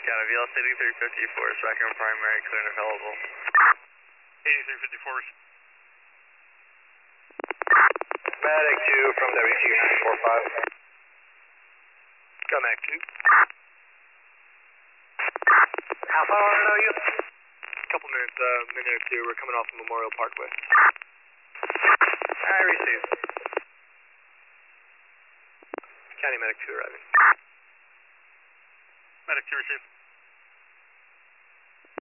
Got a VLS 8354, second primary, clear and available. 8354. Medic 2 from WQ 945. Got Mac 2. How far on it are you? Couple minutes, minute or two. We're coming off Memorial Parkway. I received. County Medic 2 arriving. Medic 2 received.